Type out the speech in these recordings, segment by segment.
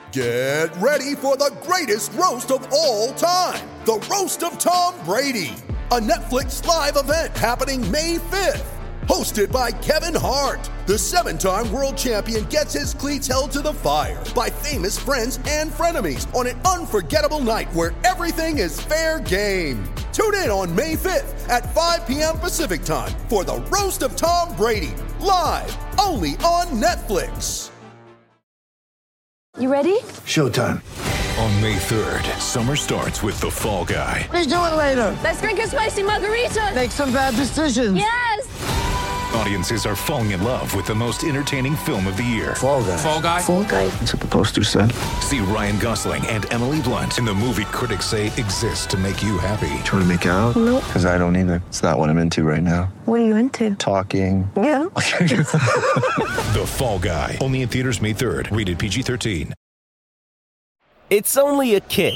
Get ready for the greatest roast of all time, the Roast of Tom Brady, a Netflix live event happening May 5th. Hosted by Kevin Hart, the 7-time world champion gets his cleats held to the fire by famous friends and frenemies on an unforgettable night where everything is fair game. Tune in on May 5th at 5 p.m. Pacific time for the Roast of Tom Brady, live only on Netflix. You ready? Showtime. On May 3rd, summer starts with The Fall Guy. Let's do it later. Let's drink a spicy margarita. Make some bad decisions. Yes! Audiences are falling in love with the most entertaining film of the year. Fall Guy. Fall Guy? Fall guy. That's what the poster said. See Ryan Gosling and Emily Blunt in the movie critics say exists to make you happy. Trying to make it out? Nope. Because I don't either. It's not what I'm into right now. What are you into? Talking. Yeah. The Fall Guy. Only in theaters May 3rd. Rated PG-13. It's only a kick,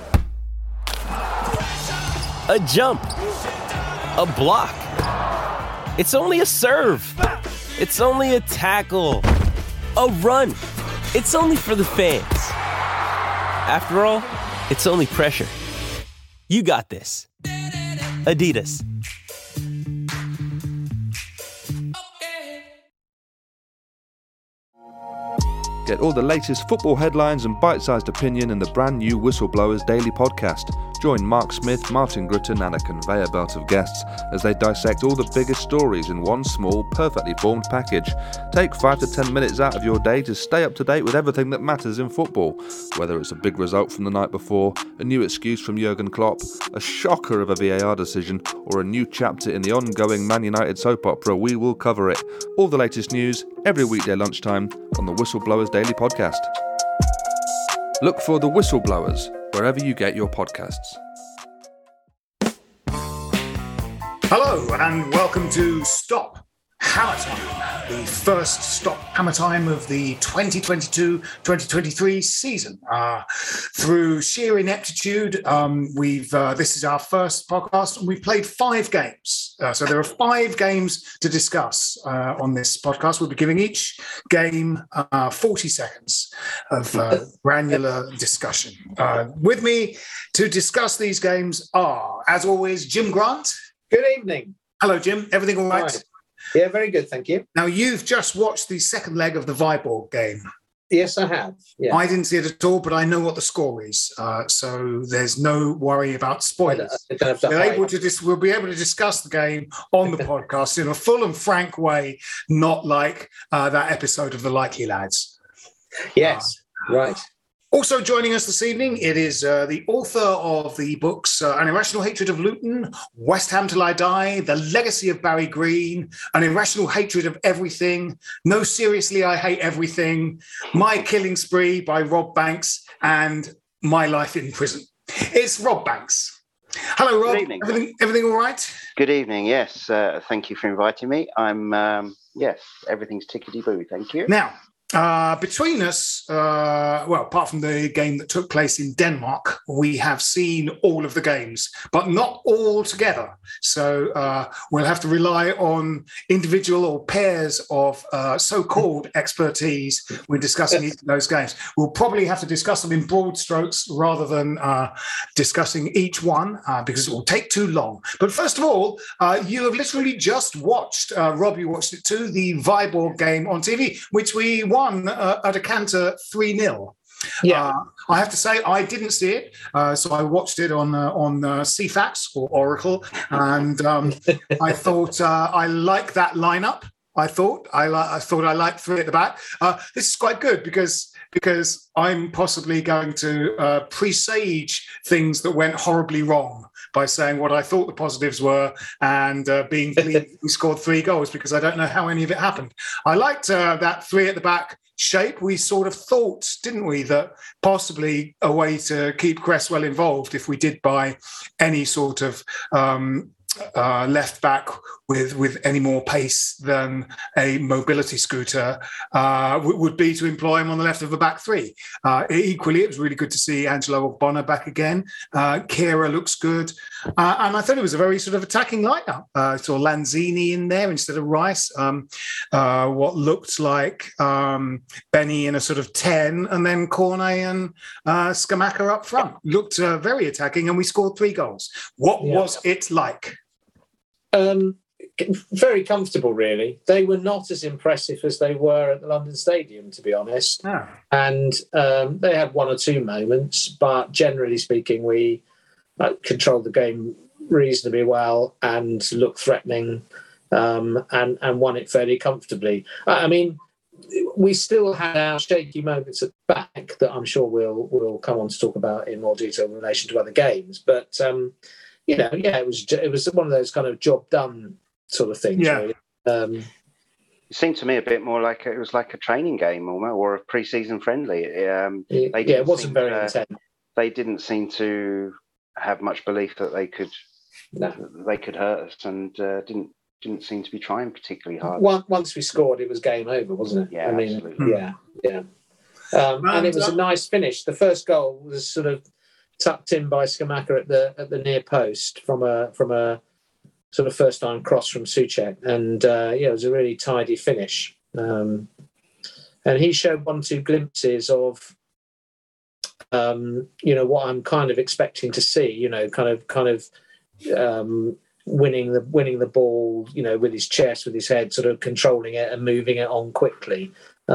a jump, a block. It's only a serve. It's only a tackle, a run. It's only for the fans. After all, it's only pressure. You got this. Adidas. Get all the latest football headlines and bite-sized opinion in the brand new Whistleblowers Daily Podcast. Join Mark Smith, Martin Gritton and a conveyor belt of guests as they dissect all the biggest stories in one small, perfectly formed package. Take 5 to 10 minutes out of your day to stay up to date with everything that matters in football. Whether it's a big result from the night before, a new excuse from Jurgen Klopp, a shocker of a VAR decision, or a new chapter in the ongoing Man United soap opera, we will cover it. All the latest news, every weekday lunchtime on the Whistleblowers Daily Podcast. Look for The Whistleblowers wherever you get your podcasts. Hello and welcome to Stop Hammer Time, the first Stop Hammer Time of the 2022-2023 season. Through sheer ineptitude, this is our first podcast and we've played 5 games. So there are 5 games to discuss on this podcast. We'll be giving each game 40 seconds of granular discussion. With me to discuss these games are, as always, Jim Grant. Good evening. Hello, Jim. Everything all right? Yeah, very good, thank you. Now, you've just watched the second leg of the Viborg game. Yes, I have. Yeah. I didn't see it at all, but I know what the score is, so there's no worry about spoilers. We'll be able to discuss the game on the podcast in a full and frank way, not like that episode of The Likely Lads. Yes, right. Also joining us this evening, it is the author of the books An Irrational Hatred of Luton, West Ham Till I Die, The Legacy of Barry Green, An Irrational Hatred of Everything, No, Seriously, I Hate Everything, My Killing Spree by Rob Banks, and My Life in Prison. It's Rob Banks. Hello, Rob. Good evening. Everything all right? Good evening, yes. Thank you for inviting me. Yes, everything's tickety-boo, thank you. Now, between us, apart from the game that took place in Denmark, we have seen all of the games, but not all together. So we'll have to rely on individual or pairs of so-called expertise when discussing each of those games. We'll probably have to discuss them in broad strokes rather than discussing each one because it will take too long. But first of all, you have literally just watched, Rob, you watched it too, the Viborg game on TV, which we won at a canter 3-0. Yeah, I have to say I didn't see it, so I watched it on CFAX or Oracle, and I thought I like that lineup. I thought I liked 3 at the back. This is quite good because I'm possibly going to presage things that went horribly wrong by saying what I thought the positives were and being pleased we scored 3 goals because I don't know how any of it happened. I liked that 3 at the back shape. We sort of thought, didn't we, that possibly a way to keep Cresswell involved if we did buy any sort of left back with any more pace than a mobility scooter would be to employ him on the left of the back 3. Equally, it was really good to see Angelo Ogbonna back again. Kehrer looks good. And I thought it was a very sort of attacking lineup. Saw Lanzini in there instead of Rice. What looked like Benny in a sort of 10, and then Cornet and Scamacca up front. Looked very attacking, and we scored 3 goals. What was it like? Very comfortable, really. They were not as impressive as they were at the London Stadium, to be honest. Oh. And they had 1 or 2 moments, but generally speaking, we controlled the game reasonably well and looked threatening, and won it fairly comfortably. I mean, we still had our shaky moments at the back that I'm sure we'll come on to talk about in more detail in relation to other games. But it was one of those kind of job done sort of things. Yeah. Really. It seemed to me a bit more like it was like a training game or a pre-season friendly. It wasn't very intense. They didn't seem to have much belief that they could hurt us, and didn't seem to be trying particularly hard. Once we scored, it was game over, wasn't it? Yeah, absolutely. Yeah. And it was a nice finish. The first goal was sort of tucked in by Scamacca at the near post from a sort of first time cross from Souček, and it was a really tidy finish. And he showed 1 or 2 glimpses of what I'm kind of expecting to see. Kind of winning the ball, with his chest, with his head, sort of controlling it and moving it on quickly.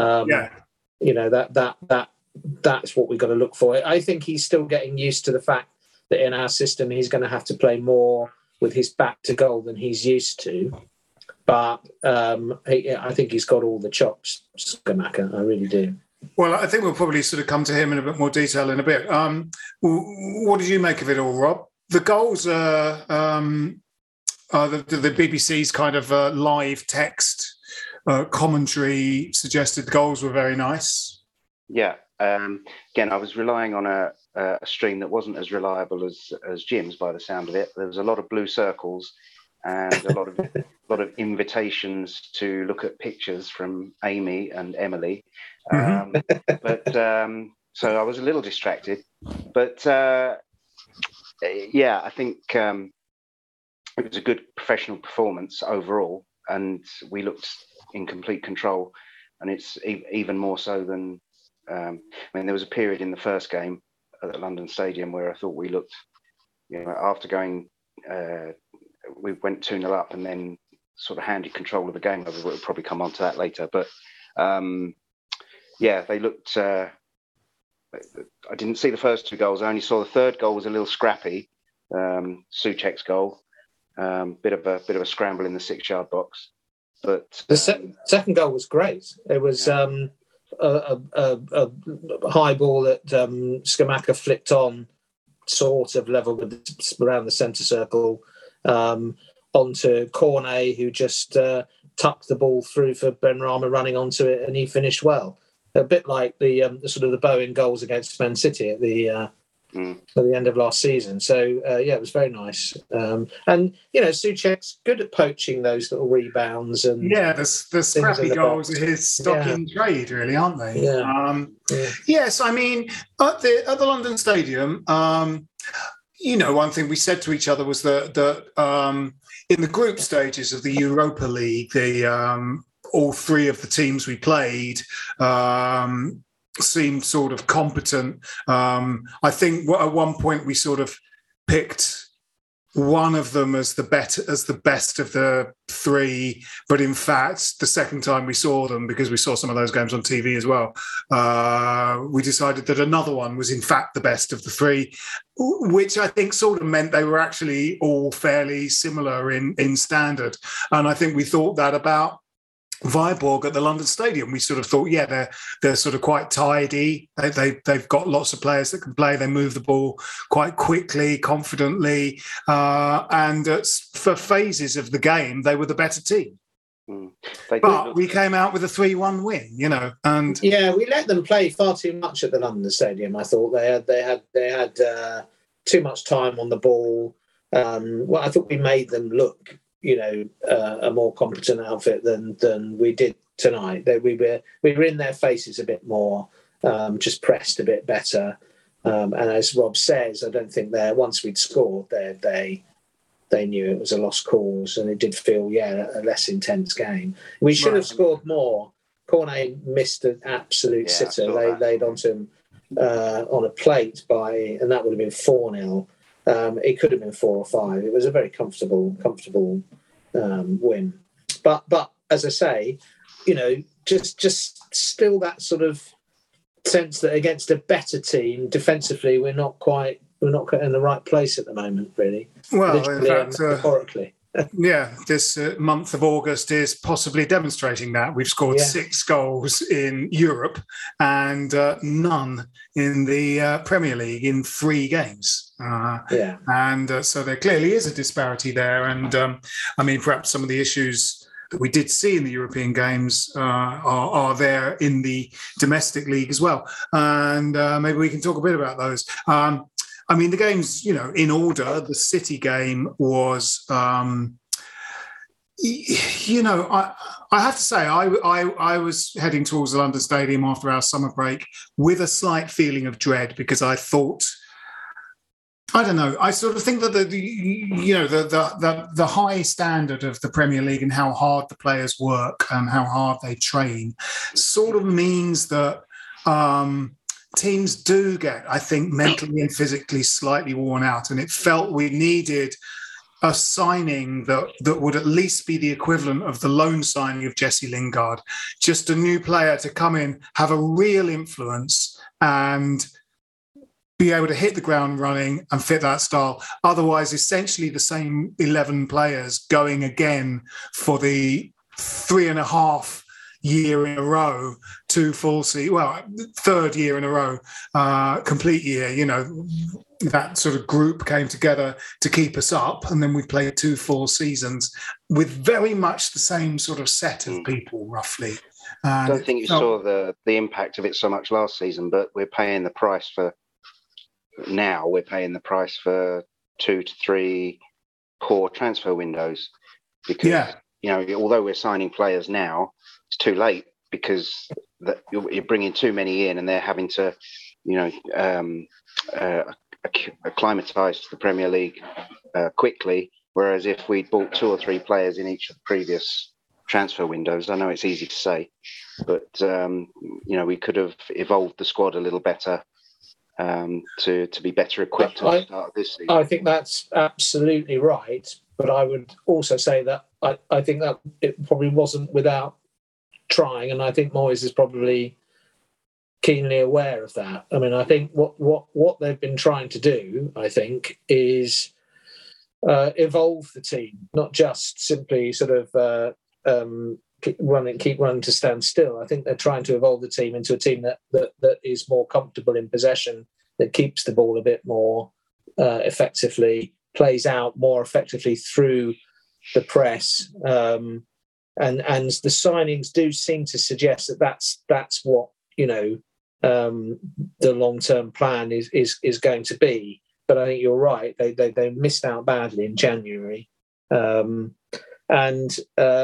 That's what we've got to look for. I think he's still getting used to the fact that in our system he's going to have to play more with his back to goal than he's used to. But I think he's got all the chops, Scamacca. I really do. Well, I think we'll probably sort of come to him in a bit more detail in a bit. What did you make of it all, Rob? The goals are the BBC's kind of live text commentary suggested the goals were very nice. Yeah. Again, I was relying on a stream that wasn't as reliable as Jim's by the sound of it. There was a lot of blue circles and a lot of invitations to look at pictures from Amy and Emily. So I was a little distracted. But I think it was a good professional performance overall, and we looked in complete control. And it's even more so than there was a period in the first game at the London Stadium where I thought we looked, after going, we went 2-0 up and then sort of handed control of the game over. We'll probably come on to that later. But they looked. I didn't see the first 2 goals. I only saw the third goal was a little scrappy. Souček's goal, bit of a scramble in the 6-yard box. But the second goal was great. It was a high ball that Scamacca flicked on, sort of level with around the centre circle, onto Cornet, who just tucked the ball through for Benrahma running onto it, and he finished well. A bit like the sort of the Bowen goals against Man City at the end of last season. So it was very nice. And Souček's good at poaching those little rebounds and the scrappy goals are his stock in trade, really, aren't they? Yeah. Yes, I mean at the London Stadium. One thing we said to each other was that in the group stages of the Europa League, all 3 of the teams we played seemed sort of competent. I think at one point we sort of picked one of them as the best of the 3, but in fact, the second time we saw them, because we saw some of those games on TV as well, we decided that another one was in fact the best of the 3, which I think sort of meant they were actually all fairly similar in standard. And I think we thought that about Viborg at the London Stadium. We sort of thought, they're sort of quite tidy. They've got lots of players that can play. They move the ball quite quickly, confidently, and for phases of the game, they were the better team. But we came out with a 3-1 win, and we let them play far too much at the London Stadium. I thought they had too much time on the ball. I thought we made them look a more competent outfit than we did tonight. We were in their faces a bit more, just pressed a bit better. And as Rob says, I don't think once we'd scored, they knew it was a lost cause, and it did feel, a less intense game. We should have scored more. Cornet missed an absolute sitter. They laid onto him on a plate and that would have been 4-0. It could have been 4 or 5. It was a very comfortable win. But as I say, just still that sort of sense that against a better team defensively, we're not in the right place at the moment, really. Well, in fact, metaphorically. This month of August is possibly demonstrating that. We've scored 6 goals in Europe and none in the Premier League in 3 games. And so there clearly is a disparity there. And perhaps some of the issues that we did see in the European games are there in the domestic league as well. And maybe we can talk a bit about those. The games, in order, the City game was, I have to say, I was heading towards the London Stadium after our summer break with a slight feeling of dread, because I thought, I don't know, I sort of think that the high standard of the Premier League and how hard the players work and how hard they train sort of means that teams do get, I think, mentally and physically slightly worn out. And it felt we needed a signing that would at least be the equivalent of the loan signing of Jesse Lingard. Just a new player to come in, have a real influence and be able to hit the ground running and fit that style. Otherwise, essentially the same 11 players going again for the 3.5 year in a row, 2 full seasons, third year in a row, complete year, that sort of group came together to keep us up, and then we played 2 full seasons with very much the same sort of set of people, roughly. I don't think you saw the impact of it so much last season, but we're paying the price for 2 to 3 poor transfer windows, because although we're signing players now, it's too late, because you're bringing too many in and they're having to acclimatise to the Premier League quickly, whereas if we'd bought 2 or 3 players in each of the previous transfer windows, I know it's easy to say, but we could have evolved the squad a little better to be better equipped to the start of this season. I think that's absolutely right, but I would also say that I think that it probably wasn't without trying, and I think Moyes is probably keenly aware of that. I think what they've been trying to do, I think, is evolve the team, not just simply sort of keep running to stand still. I think they're trying to evolve the team into a team that is more comfortable in possession, that keeps the ball a bit more effectively, plays out more effectively through the press. And the signings do seem to suggest that that's what the long-term plan is going to be. But I think you're right; they missed out badly in January, I think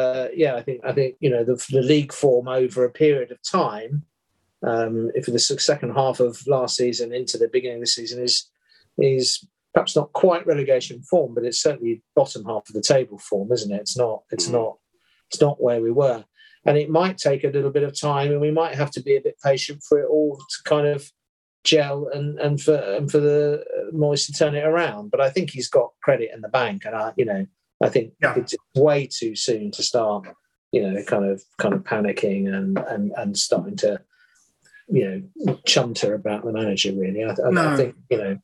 the league form over a period of time, if the second half of last season into the beginning of the season is perhaps not quite relegation form, but it's certainly bottom half of the table form, isn't it? It's not where we were. And it might take a little bit of time, and we might have to be a bit patient for it all to kind of gel and for the Moyes to turn it around. But I think he's got credit in the bank, and I think it's way too soon to start, kind of panicking and starting to, chunter about the manager. Really, I think I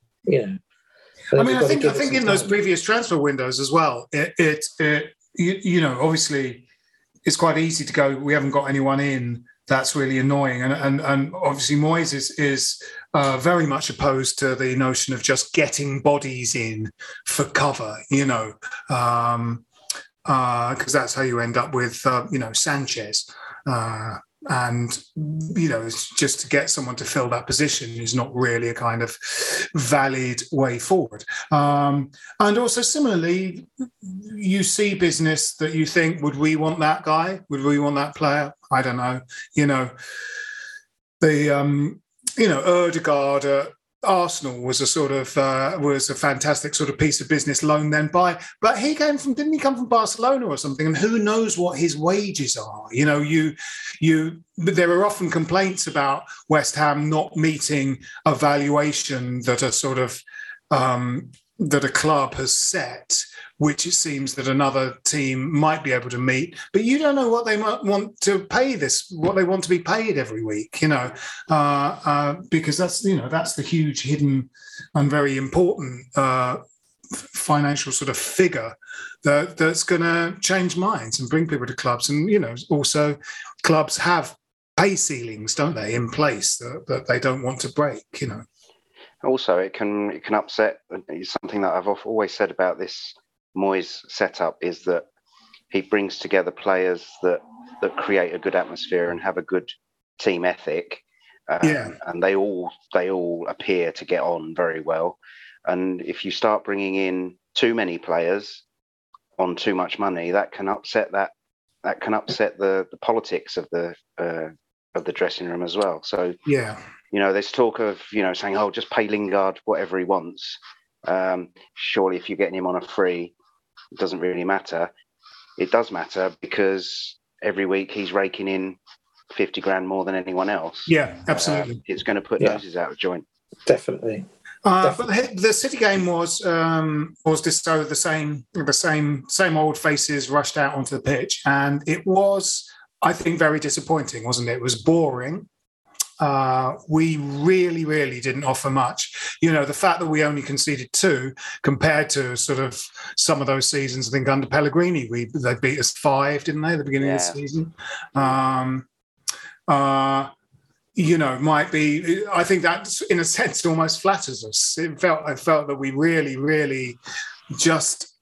think in those previous transfer windows as well, it obviously it's quite easy to go, we haven't got anyone in. That's really annoying. And obviously Moyes is very much opposed to the notion of just getting bodies in for cover, because that's how you end up with, Sanchez. Just to get someone to fill that position is not really a kind of valid way forward. And also similarly, you see business that you think, would we want that guy? Would we want that player? I don't know. Odegaard Arsenal was a fantastic sort of piece of business loan then but didn't he come from Barcelona or something? And who knows what his wages are? But there are often complaints about West Ham not meeting a valuation that that a club has set, which it seems that another team might be able to meet. But you don't know what they might want to pay what they want to be paid every week, because that's the huge hidden and very important financial sort of figure that's going to change minds and bring people to clubs. And, also clubs have pay ceilings, don't they, in place that they don't want to break, Also, it can upset. Something that I've always said about this Moyes setup is that he brings together players that create a good atmosphere and have a good team ethic, and they all appear to get on very well. And if you start bringing in too many players on too much money, that can upset the politics of the dressing room as well. So there's talk of saying, oh, just pay Lingard whatever he wants. Surely if you're getting him on a free, it doesn't really matter. It does matter because every week he's raking in 50 grand more than anyone else. Yeah, absolutely. It's going to put noses out of joint. Definitely. But the City game was just so the same old faces rushed out onto the pitch, and it was, I think, very disappointing, wasn't it? It was boring. We really, really didn't offer much. The fact that we only conceded 2 compared to sort of some of those seasons, I think under Pellegrini, they beat us 5, didn't they, at the beginning of the season? Might be, I think that in a sense almost flatters us. I felt that we really, really just,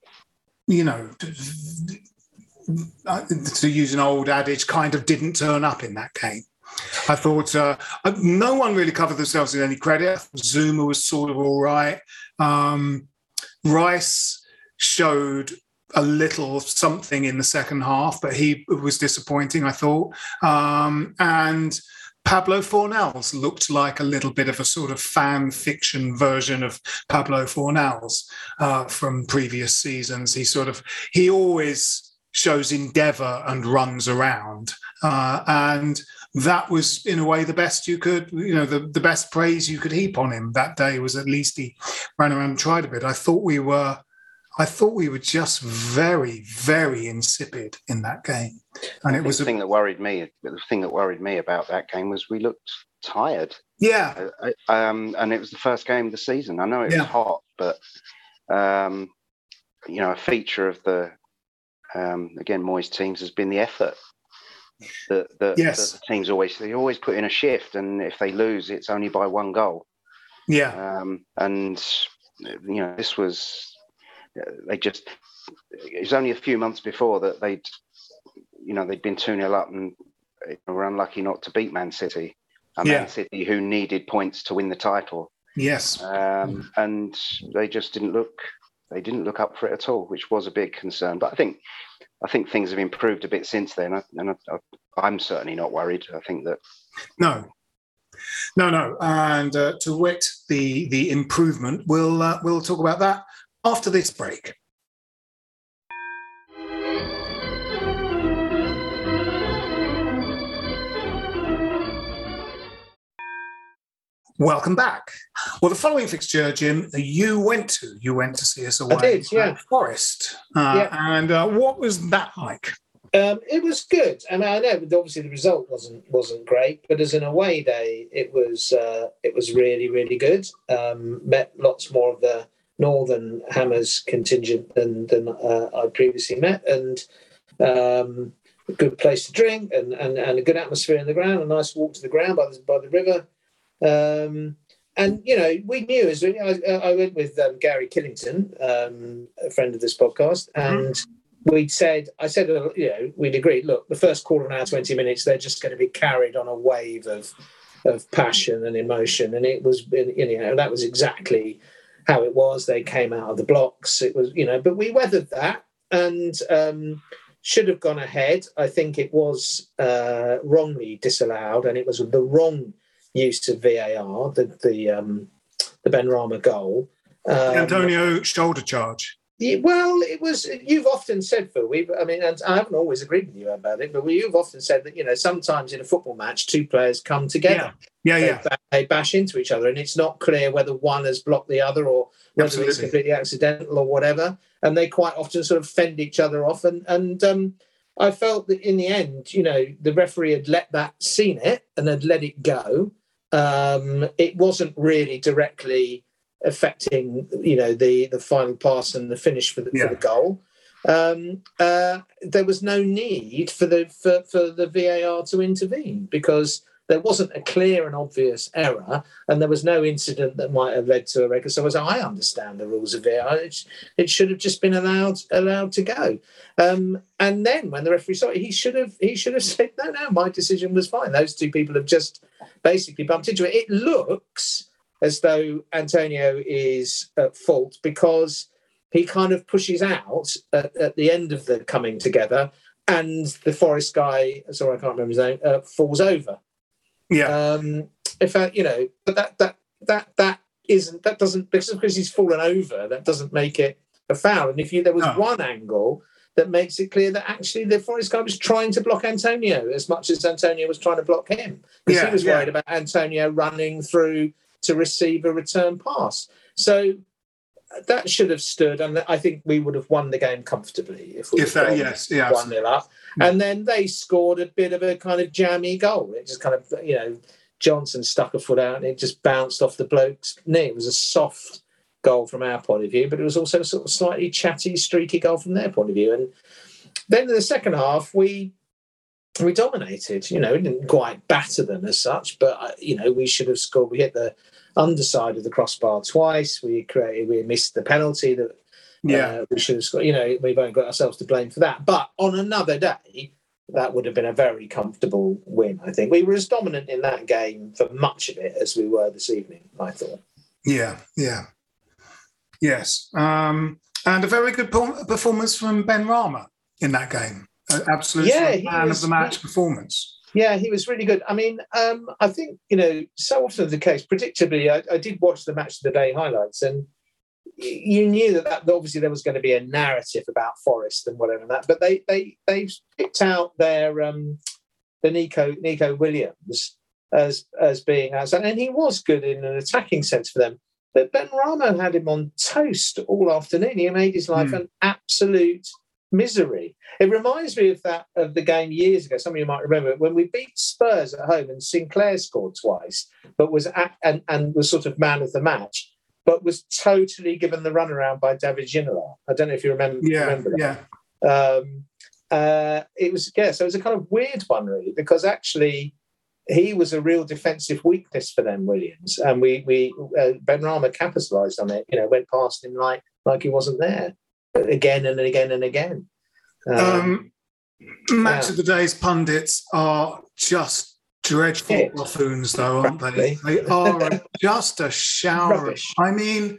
to use an old adage, kind of didn't turn up in that game. I thought no one really covered themselves in any credit. Zuma was sort of all right. Rice showed a little something in the second half, but he was disappointing, I thought. And Pablo Fornals looked like a little bit of a sort of fan fiction version of Pablo Fornals from previous seasons. He always shows endeavour and runs around. And that was, in a way, the best you could, the best praise you could heap on him that day was at least he ran around and tried a bit. I thought we were just very, very insipid in that game. And it was the thing that worried me. The thing that worried me about that game was we looked tired. Yeah. And it was the first game of the season. I know it was hot, but a feature of the again Moyes teams has been the effort. The teams always put in a shift, and if they lose, it's only by 1 goal. Yeah. This was it was only a few months before that they'd been 2-0 up and were unlucky not to beat Man City. Man City, who needed points to win the title. Yes. And they just didn't look up for it at all, which was a big concern. But I think things have improved a bit since then, and I'm certainly not worried. I think that no. And to wit, the improvement, we'll talk about that after this break. Welcome back. Well, the following fixture, Jim, you went to see us away. I did, yeah. At Forest. And what was that like? It was good. I mean, I know obviously the result wasn't great, but as an away day, it was really, really good. Met lots more of the Northern Hammers contingent than I previously met, and a good place to drink and a good atmosphere in the ground, a nice walk to the ground by the river. And we knew as I went with Gary Killington, a friend of this podcast, and we'd agreed, look, the first quarter of an hour, 20 minutes, they're just going to be carried on a wave of passion and emotion, and it was, that was exactly how it was. They came out of the blocks. It was, but we weathered that and should have gone ahead. I think it was wrongly disallowed, and it was the wrong use of VAR, the the Benrahma goal. Antonio shoulder charge. Well, it was. You've often said, Phil. And I haven't always agreed with you about it, but you've often said that sometimes in a football match, two players come together. They bash into each other, and it's not clear whether one has blocked the other or whether it's completely accidental or whatever. And they quite often sort of fend each other off. And I felt that in the end, the referee had seen it and had let it go. It wasn't really directly affecting, the final pass and the finish for the goal. There was no need for the VAR to intervene because there wasn't a clear and obvious error, and there was no incident that might have led to a red. So as I understand the rules of VAR, it should have just been allowed to go. And then when the referee saw it, he should have said, no, my decision was fine. Those two people have just basically bumped into it. It looks as though Antonio is at fault because he kind of pushes out at the end of the coming together, and the Forest guy, sorry, I can't remember his name, falls over. Yeah. But that doesn't, because he's fallen over, that doesn't make it a foul. And there was one angle that makes it clear that actually the Forest guy was trying to block Antonio as much as Antonio was trying to block him, because he was worried about Antonio running through to receive a return pass. So that should have stood, and I think we would have won the game comfortably if 1-0 up. And then they scored a bit of a kind of jammy goal. It just kind of, Johnson stuck a foot out and it just bounced off the bloke's knee. It was a soft goal from our point of view, but it was also a sort of slightly chatty, streaky goal from their point of view. And then in the second half, we dominated. We didn't quite batter them as such, but we should have scored. We hit the underside of the crossbar twice. We missed the penalty that we should have scored. We've only got ourselves to blame for that. But on another day, that would have been a very comfortable win. I think we were as dominant in that game for much of it as we were this evening, I thought. Yes. And a very good performance from Benrahma in that game. Absolutely, man of the match performance. Yeah, he was really good. I mean, I think, so often the case, predictably, I did watch the match of the day highlights, and you knew that obviously there was going to be a narrative about Forest and whatever that, but they picked out their the Nico Williams as being outside, and he was good in an attacking sense for them. But Benrahma had him on toast all afternoon. He made his life an absolute misery. It reminds me of the game years ago. Some of you might remember when we beat Spurs at home and Sinclair scored twice, but was and was sort of man of the match, but was totally given the runaround by David Ginola. I don't know if you remember. Remember that. It was so it was a kind of weird one really, because actually he was a real defensive weakness for them, Williams, and we Benrahma capitalised on it. Went past him like he wasn't there. Again and again and again. Match of the Day's pundits are just dreadful buffoons, though, aren't they? They are just a shower. Rubbish. I mean,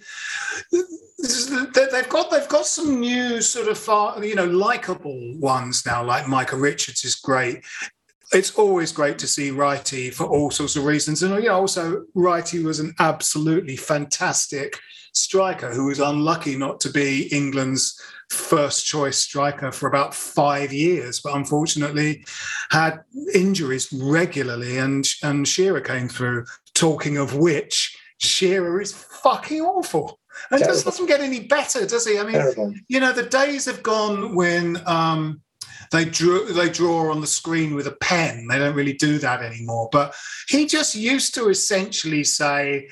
they've got some new sort of likable ones now. Like Micah Richards is great. It's always great to see Wrighty for all sorts of reasons, and also Wrighty was an absolutely fantastic striker who was unlucky not to be England's first choice striker for about 5 years, but unfortunately had injuries regularly, and Shearer came through. Talking of which, Shearer is fucking awful. And just doesn't get any better, does he? I mean, the days have gone when they draw on the screen with a pen. They don't really do that anymore. But he just used to essentially say,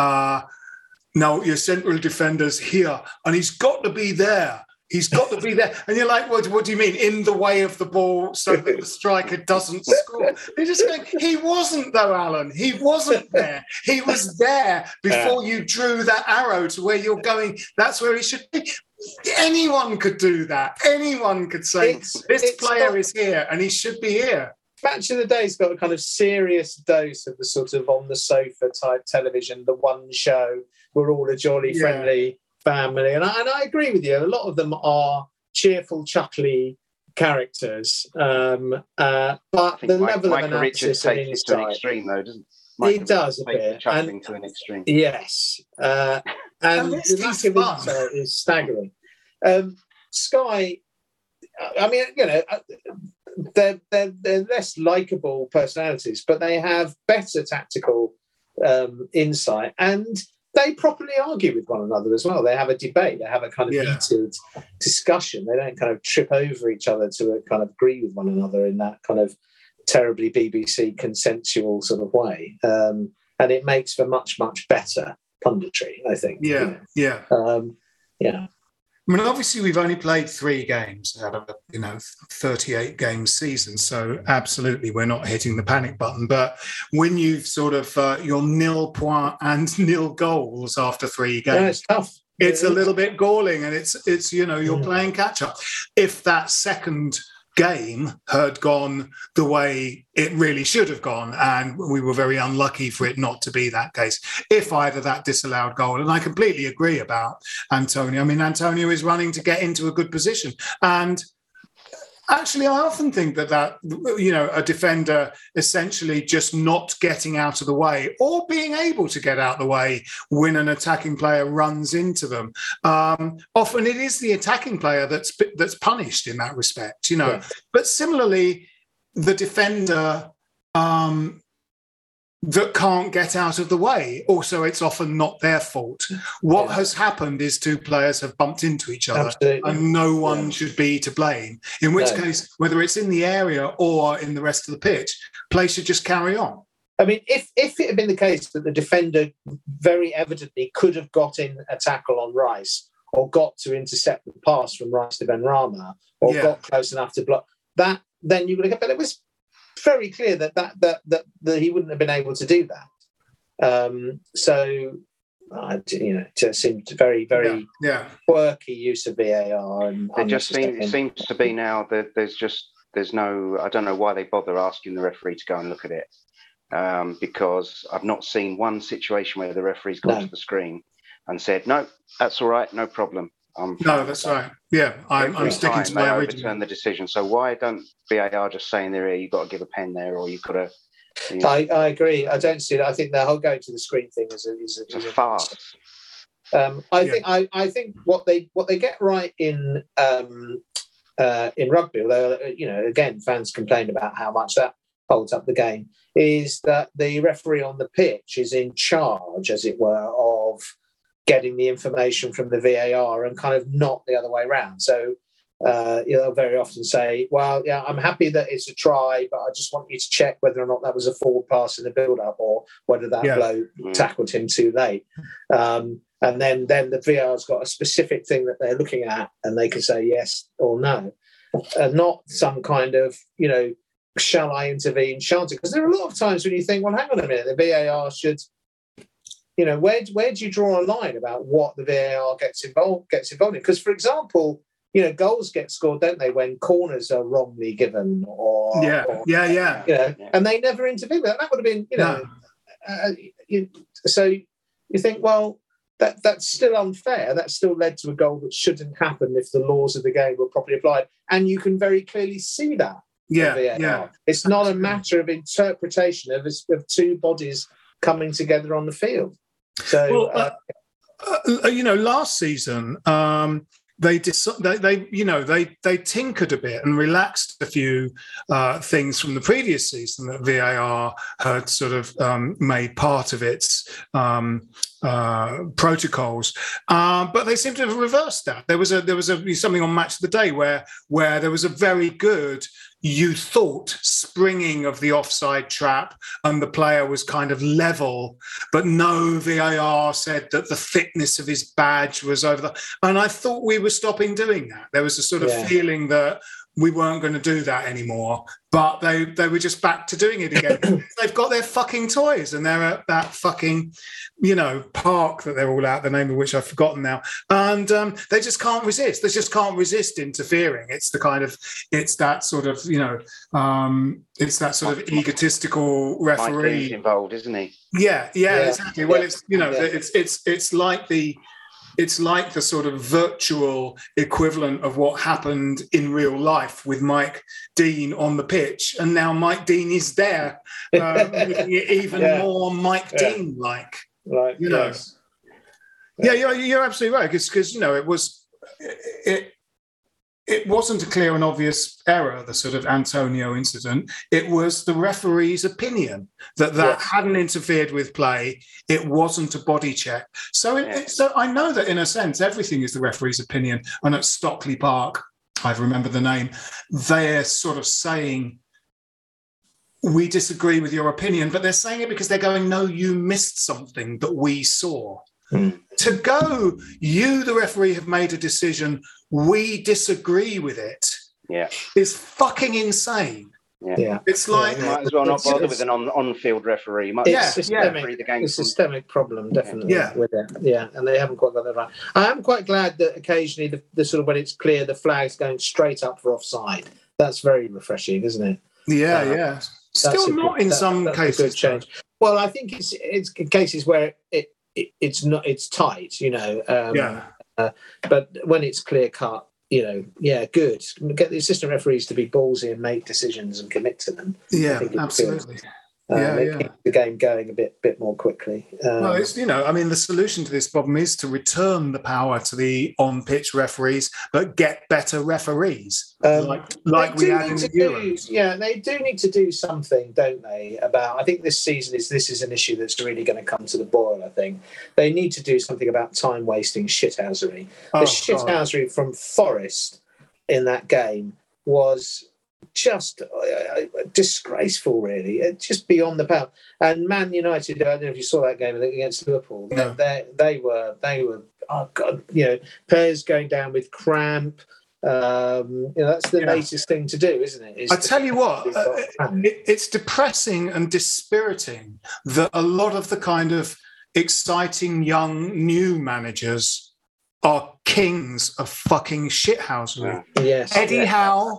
no, your central defender's here, and he's got to be there. He's got to be there. And you're like, what do you mean? In the way of the ball so that the striker doesn't score. They're just going, he wasn't, though, Alan. He wasn't there. He was there before you drew that arrow to where you're going. That's where he should be. Anyone could do that. Anyone could say, this player is here and he should be here. Match of the Day's got a kind of serious dose of the sort of on the sofa type television, the one show. We're all a jolly, friendly family. And I agree with you. A lot of them are cheerful, chuckly characters. But the level of analysis Richards takes it to an extreme, though, doesn't He does a bit. Chuckling to an extreme. Yes. And the lack of insight is staggering. Sky, I mean, you know, they're less likeable personalities, but they have better tactical insight, and they properly argue with one another as well. They have a debate. They have a kind of heated discussion. They don't kind of trip over each other to kind of agree with one another in that kind of terribly BBC consensual sort of way. And it makes for much, much better punditry, I think. Yeah. I mean, obviously, we've only played 3 games out of a 38 game season, so absolutely we're not hitting the panic button. But when you've sort of you're 0 points and 0 goals after 3 games, it's tough. It's a little bit galling, and it's you're playing catch up. If that second game had gone the way it really should have gone, and we were very unlucky for it not to be that case, if either that disallowed goal, and I completely agree about Antonio. I mean, Antonio is running to get into a good position, and actually I often think that a defender essentially just not getting out of the way or being able to get out of the way when an attacking player runs into them, often it is the attacking player that's punished in that respect, But similarly, the defender that can't get out of the way, also it's often not their fault. What has happened is 2 players have bumped into each other. Absolutely. And no one should be to blame, in which case, whether it's in the area or in the rest of the pitch, play should just carry on. I mean, if it had been the case that the defender very evidently could have got in a tackle on Rice, or got to intercept the pass from Rice to Benrahma, or got close enough to block that, then you would have. But it was very clear that he wouldn't have been able to do that. It just seemed very, very quirky use of VAR. And it just seems to be now that there's no. I don't know why they bother asking the referee to go and look at it, because I've not seen one situation where the referee's gone to the screen and said, "No, that's all right, no problem." No, that's right. Yeah, I'm sticking to my original. Overturn the decision. So why don't VAR just say in their ear, you've got to give a pen there, or you've got to... I agree. I don't see that. I think the whole going to the screen thing is a farce. I think what they get right in rugby, although again fans complain about how much that holds up the game, is that the referee on the pitch is in charge, as it were, of getting the information from the VAR, and kind of not the other way around. So they'll very often say, well, yeah, I'm happy that it's a try, but I just want you to check whether or not that was a forward pass in the build-up, or whether that blow tackled him too late. And then the VAR's got a specific thing that they're looking at, and they can say yes or no. And not some kind of, shall I intervene, shan't I? Because there are a lot of times when you think, well, hang on a minute, the VAR should... where do you draw a line about what the VAR gets involved in? Because, for example, goals get scored, don't they, when corners are wrongly given, and they never intervene. That would have been, so you think, well, that's still unfair. That still led to a goal that shouldn't happen if the laws of the game were properly applied, and you can very clearly see that. It's not a matter of interpretation of 2 bodies coming together on the field. So, last season they tinkered a bit and relaxed a few things from the previous season that VAR had sort of made part of its protocols, but they seem to have reversed that. There was something on Match of the Day where there was a very good, you thought, springing of the offside trap, and the player was kind of level, but no, VAR said that the thickness of his badge was over and I thought we were stopping doing that. There was a sort of feeling that we weren't going to do that anymore, but they were just back to doing it again. They've got their fucking toys, and they're at that fucking, park that they're all at, the name of which I've forgotten now. And they just can't resist. They just can't resist interfering. It's that sort of, it's that sort of egotistical referee involved, isn't he? Yeah, exactly. Well, it's, it's like the it's like the sort of virtual equivalent of what happened in real life with Mike Dean on the pitch, and now Mike Dean is there, making it even more Mike Dean-like. Right. You know. Yes. Yeah, you're absolutely right, because you know it wasn't a clear and obvious error, the sort of Antonio incident. It was the referee's opinion that hadn't interfered with play. It wasn't a body check. So, so I know that in a sense, everything is the referee's opinion. And at Stockley Park, I remember the name, they're sort of saying, we disagree with your opinion, but they're saying it because they're going, no, you missed something that we saw. To go, you, the referee, have made a decision, we disagree with it, is fucking insane. It's like... You might as well not bother with an on-field referee. It's a systemic problem, definitely, with it. Yeah, and they haven't quite got that right. I am quite glad that occasionally, the sort of when it's clear, the flag's going straight up for offside. That's very refreshing, isn't it? Yeah. Still not in some cases. A good change. Well, I think it's in cases where it's tight, you know. But when it's clear cut, you know, good. Get the assistant referees to be ballsy and make decisions and commit to them. Yeah, absolutely. Keep the game going a bit more quickly. Well, it's, you know, I mean, the solution to this problem is to return the power to the on-pitch referees, but get better referees, like we had in the Euros. Yeah, they do need to do something, don't they? I think this season this is an issue that's really going to come to the boil. I think they need to do something about time-wasting shithousery. The shithousery from Forest in that game was just disgraceful, really. Just beyond the pale. And Man United, I don't know if you saw that game against Liverpool. No. They were. Oh God, you know, players going down with cramp. You know, that's the latest thing to do, isn't it? I tell you what, it's depressing and dispiriting that a lot of the kind of exciting young new managers are kings of fucking shithousery. Yes, Eddie Howe.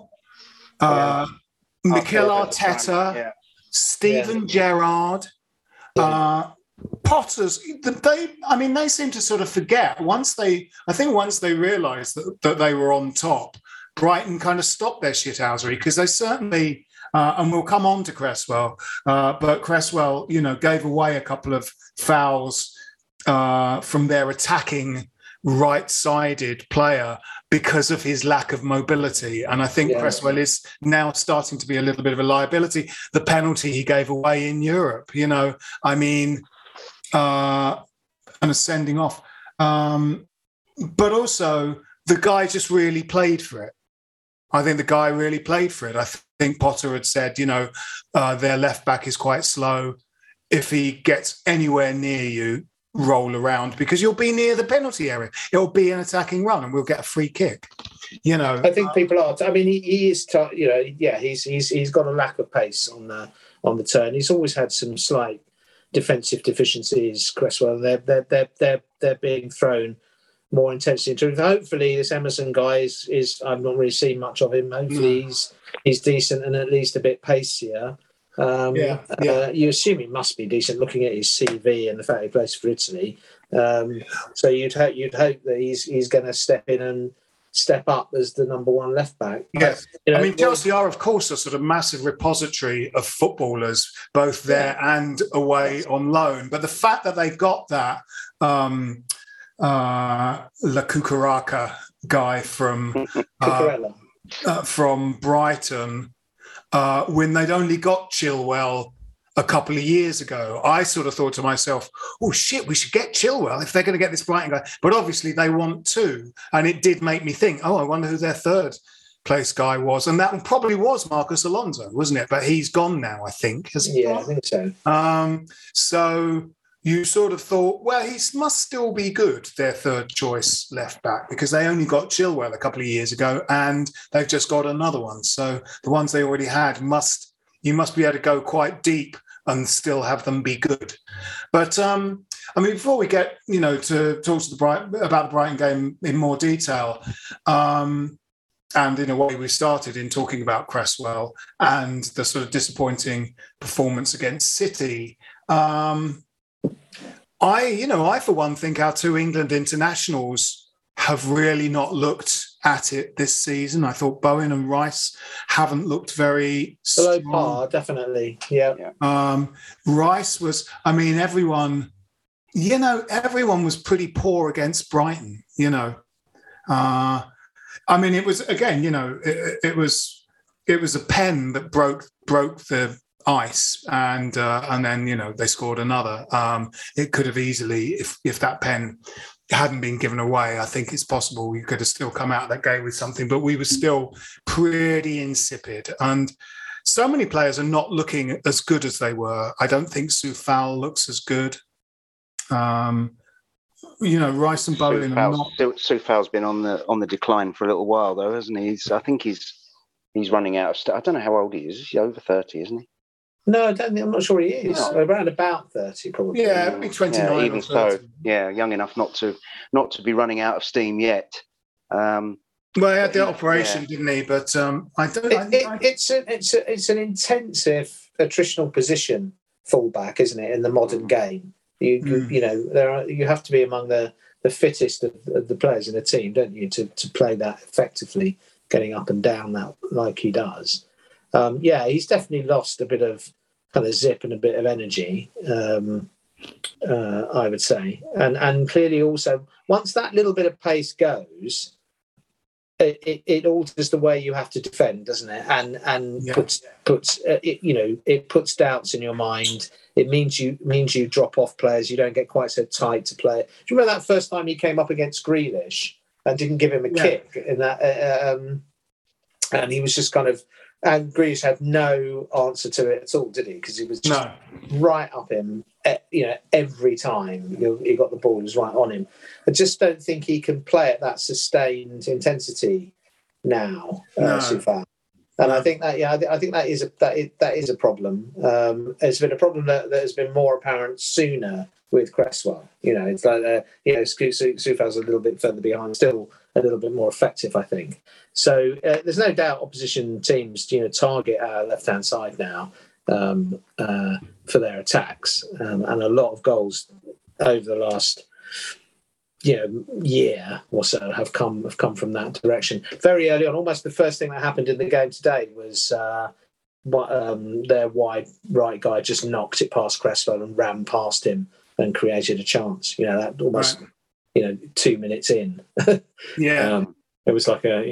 Mikel Arteta, Steven Gerrard, Potters. They seem to sort of forget. Once they realised that they were on top, Brighton kind of stopped their shithousery, because they certainly, and we'll come on to Cresswell, but Cresswell, you know, gave away a couple of fouls from their attacking right-sided player because of his lack of mobility. And I think Cresswell is now starting to be a little bit of a liability. The penalty he gave away in Europe, you know, I mean, and a sending off. But also, the guy just really played for it. I think the guy really played for it. I think Potter had said, you know, their left-back is quite slow. If he gets anywhere near you, roll around, because you'll be near the penalty area. It'll be an attacking run, and we'll get a free kick. You know, I think people are. I mean, he is. You know, he's got a lack of pace on the turn. He's always had some slight defensive deficiencies. Cresswell, they're being thrown more intensely into it. Hopefully, this Emerson guy is. I've not really seen much of him. Hopefully, he's decent and at least a bit pacier. You assume he must be decent, looking at his CV and the fact he plays for Italy. So you'd hope that he's going to step in and step up as the number one left back. Yes, you know, I mean, Chelsea are, of course, a sort of massive repository of footballers, both there and away on loan. But the fact that they got that La Cucaracha guy from Brighton. When they'd only got Chilwell a couple of years ago, I sort of thought to myself, oh, shit, we should get Chilwell if they're going to get this Brighton guy. But obviously they want two. And it did make me think, I wonder who their third place guy was. And that probably was Marcus Alonso, wasn't it? But he's gone now, I think. Hasn't he? I think so. So you sort of thought, well, he must still be good, their third choice left back, because they only got Chilwell a couple of years ago and they've just got another one. So the ones they already had you must be able to go quite deep and still have them be good. But I mean, before we get, you know, to talk to about the Brighton game in more detail, and in a way we started in talking about Cresswell and the sort of disappointing performance against City. I for one think our two England internationals have really not looked at it this season. I thought Bowen and Rice haven't looked very below strong. par, definitely. Yeah. Rice was. I mean, everyone was pretty poor against Brighton. I mean, it was again. It was a pen that broke the ice, and then they scored another. It could have easily, if that pen hadn't been given away, I think it's possible we could have still come out of that game with something. But we were still pretty insipid, and so many players are not looking as good as they were. I don't think Soufal looks as good. Rice and Bowen are not. Soufal's been on the decline for a little while, though, hasn't he? I think he's running out of. I don't know how old he is. Is he over 30, isn't he? No, I'm not sure he is. No. Around about 30, probably. Yeah, maybe 29. Yeah, even so, young enough not to be running out of steam yet. Well, he had the operation, didn't he? But I don't. It's an intensive attritional position, fullback, isn't it? In the modern game, you have to be among the fittest of the players in a team, don't you, to play that effectively, getting up and down that like he does. He's definitely lost a bit of kind of zip and a bit of energy, I would say. And clearly also, once that little bit of pace goes, it alters the way you have to defend, doesn't it? And it puts doubts in your mind. It means you drop off players. You don't get quite so tight to play. Do you remember that first time he came up against Grealish and didn't give him a kick in that? And he was just kind of. And Grealish had no answer to it at all, did he? Because he was just right up him, every time he got the ball, he was right on him. I just don't think he can play at that sustained intensity now, Soufal. And I think that, I think that is a problem. It's been a problem that has been more apparent sooner with Cresswell. It's like Soufal's a little bit further behind, still a little bit more effective, I think. So there's no doubt opposition teams, target our left-hand side now for their attacks, and a lot of goals over the last year or so have come from that direction. Very early on, almost the first thing that happened in the game today was their wide right guy just knocked it past Cresswell and ran past him and created a chance. That almost 2 minutes in. It was like they're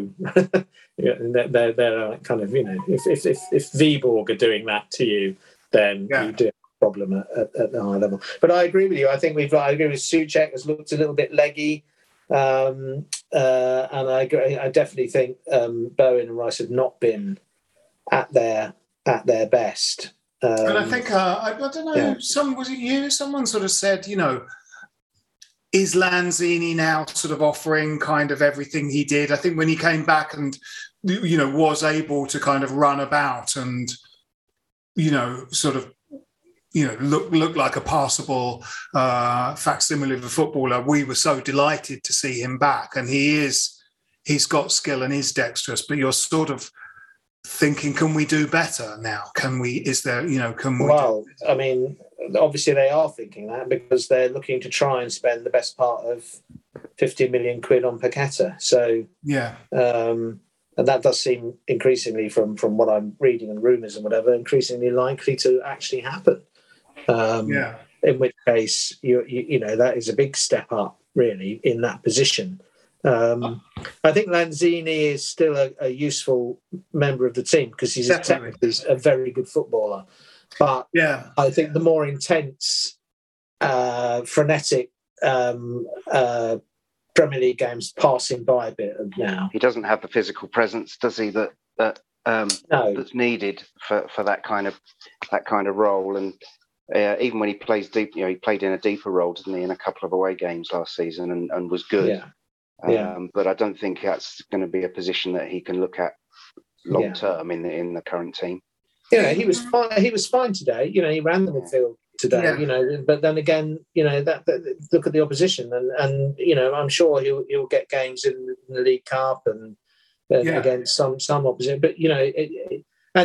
kind of if Viborg are doing that to you, then you do have a problem at the high level. But I agree with you. I think I agree with Souček has looked a little bit leggy, and I agree. I definitely think Bowen and Rice have not been at their best. And I think I don't know. Was it you? Someone sort of said, is Lanzini now sort of offering kind of everything he did? I think when he came back and, was able to kind of run about and, sort of, look like a passable facsimile of a footballer, we were so delighted to see him back. And he's got skill and is dexterous, but you're sort of thinking, can we do better now? Can we? Well, I mean, obviously they are thinking that because they're looking to try and spend the best part of 50 million quid on Paqueta. So and that does seem increasingly, from what I'm reading and rumours and whatever, increasingly likely to actually happen. In which case, that is a big step up, really, in that position. I think Lanzini is still a useful member of the team because he's technically a very good footballer. But I think the more intense, frenetic Premier League games passing by a bit now. He doesn't have the physical presence, does he? That's needed for that kind of role. And even when he plays deep, he played in a deeper role, didn't he, in a couple of away games last season, and was good. But I don't think that's going to be a position that he can look at long term in the current team. He was fine. He was fine today. He ran the midfield today. But then again, that look at the opposition, and I'm sure he'll get games in the League Cup and against some opposition. But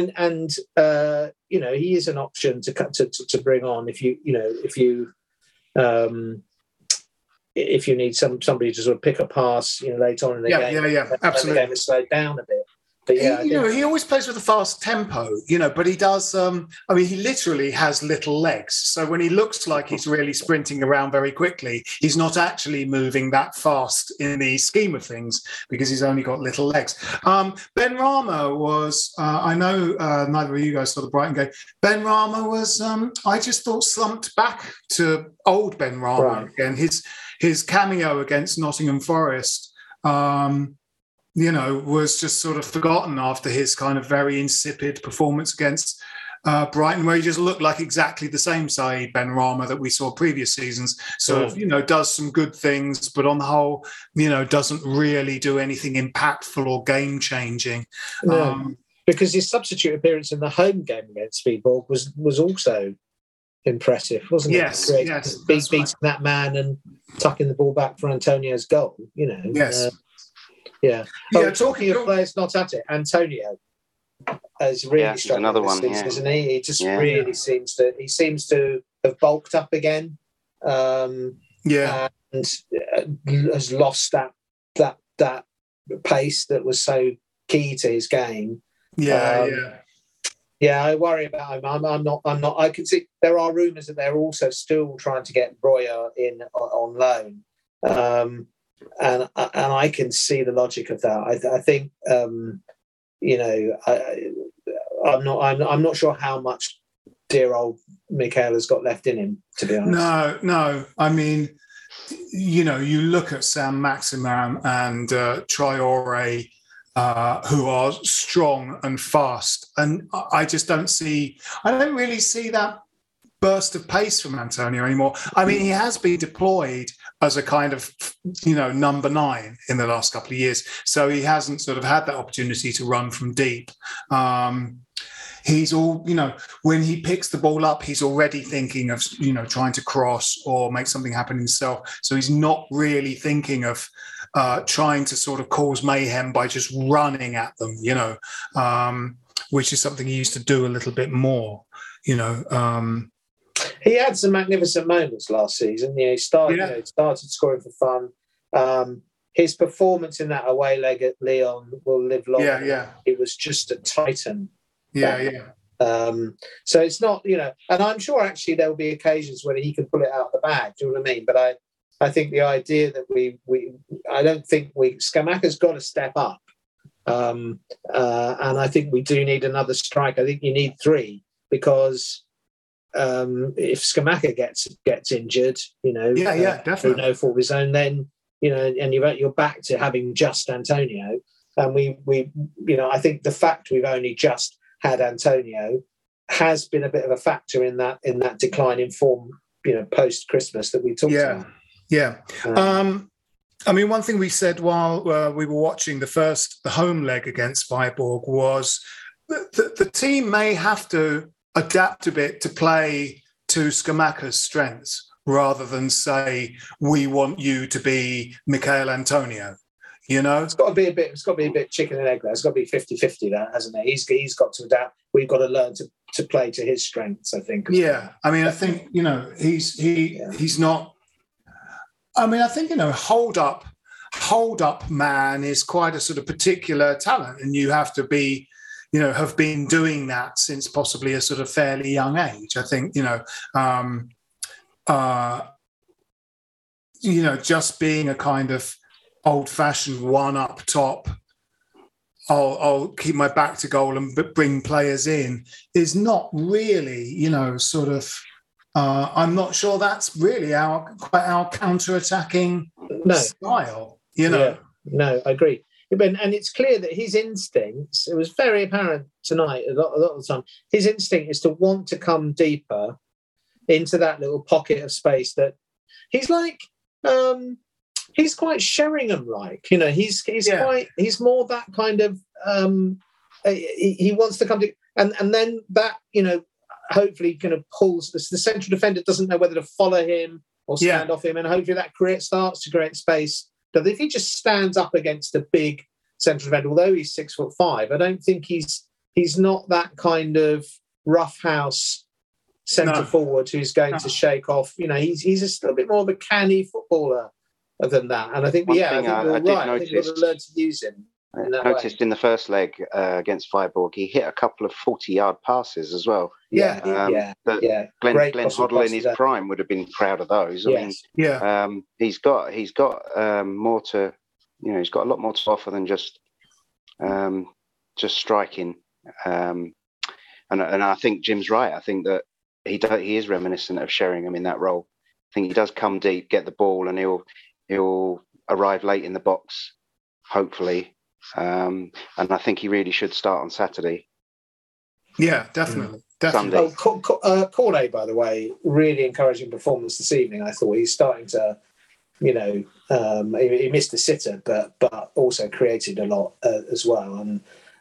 he is an option to bring on if you if you need somebody to sort of pick a pass, later on in the game. Yeah, absolutely. The game has slowed down a bit. But he always plays with a fast tempo, but he does. He literally has little legs. So when he looks like he's really sprinting around very quickly, he's not actually moving that fast in the scheme of things because he's only got little legs. Benrahma was, I know neither of you guys saw the Brighton game. Benrahma was, I just thought, slumped back to old Benrahma again. His cameo against Nottingham Forest. Was just sort of forgotten after his kind of very insipid performance against Brighton, where he just looked like exactly the same Saeed Benrahma that we saw previous seasons. Does some good things, but on the whole, doesn't really do anything impactful or game-changing. No, because his substitute appearance in the home game against Viborg was also impressive, wasn't it? Yes. Beating that man and tucking the ball back for Antonio's goal, Yes. Talking of players not at it, Antonio has really struck another one, season, isn't he? He just really seems to have bulked up again. And has lost that pace that was so key to his game. I worry about him. I'm not. I can see there are rumours that they're also still trying to get Breuer in on loan. And I can see the logic of that. I think I'm not sure how much dear old Mikel has got left in him, to be honest. No. I mean, you look at Saint-Maximin and Traore, who are strong and fast, and I don't really see that burst of pace from Antonio anymore. I mean, he has been deployed as a kind of, number 9 in the last couple of years. So he hasn't sort of had that opportunity to run from deep. He's all, when he picks the ball up, he's already thinking of, trying to cross or make something happen himself. So he's not really thinking of trying to sort of cause mayhem by just running at them, which is something he used to do a little bit more, He had some magnificent moments last season. He started scoring for fun. His performance in that away leg at Lyon will live long. It was just a titan. So it's not, and I'm sure actually there will be occasions when he can pull it out of the bag. Do you know what I mean? But I think the idea that I don't think Scamacca's got to step up. And I think we do need another strike. I think you need 3 because if Scamacca gets injured, definitely through no fault of his own, then and you're back to having just Antonio. And we I think the fact we've only just had Antonio has been a bit of a factor in that decline in form, post Christmas that we talked about. One thing we said while we were watching the home leg against Viborg was that the team may have to adapt a bit to play to Scamacca's strengths rather than say, we want you to be Michail Antonio. It's got to be a bit chicken and egg there. It's got to be 50-50 that, hasn't it? He's got to adapt. We've got to learn to play to his strengths, I think. Yeah. I mean, I think, he's not. I mean, I think, hold up man is quite a sort of particular talent, and you have to be, have been doing that since possibly a sort of fairly young age. I think, just being a kind of old-fashioned one up top, I'll keep my back to goal and bring players in, is not really, I'm not sure that's really our counter-attacking style, Yeah, no, I agree. And it's clear that his instincts, it was very apparent tonight a lot of the time, his instinct is to want to come deeper into that little pocket of space that he's like, he's quite Sheringham-like, he's more that kind of, he wants to come to, and then that, hopefully kind of pulls, the central defender doesn't know whether to follow him or stand off him, and hopefully that starts to create space. But if he just stands up against a big central defender, although he's 6'5", I don't think he's not that kind of roughhouse centre forward who's going to shake off. He's a little bit more of a canny footballer than that. And I think, I think you're right. I think we've got to learn to use him. I noticed in the first leg against Viborg, he hit a couple of 40-yard passes as well. Glenn Hoddle in his prime would have been proud of those. He's got more to, he's got a lot more to offer than just striking. And I think Jim's right. I think that he is reminiscent of Sheringham in that role. I think he does come deep, get the ball, and he'll arrive late in the box, hopefully. And I think he really should start on Saturday. Yeah, definitely. Definitely. Cornet, by the way, really encouraging performance this evening. I thought he's starting to, he missed a sitter, but also created a lot as well. And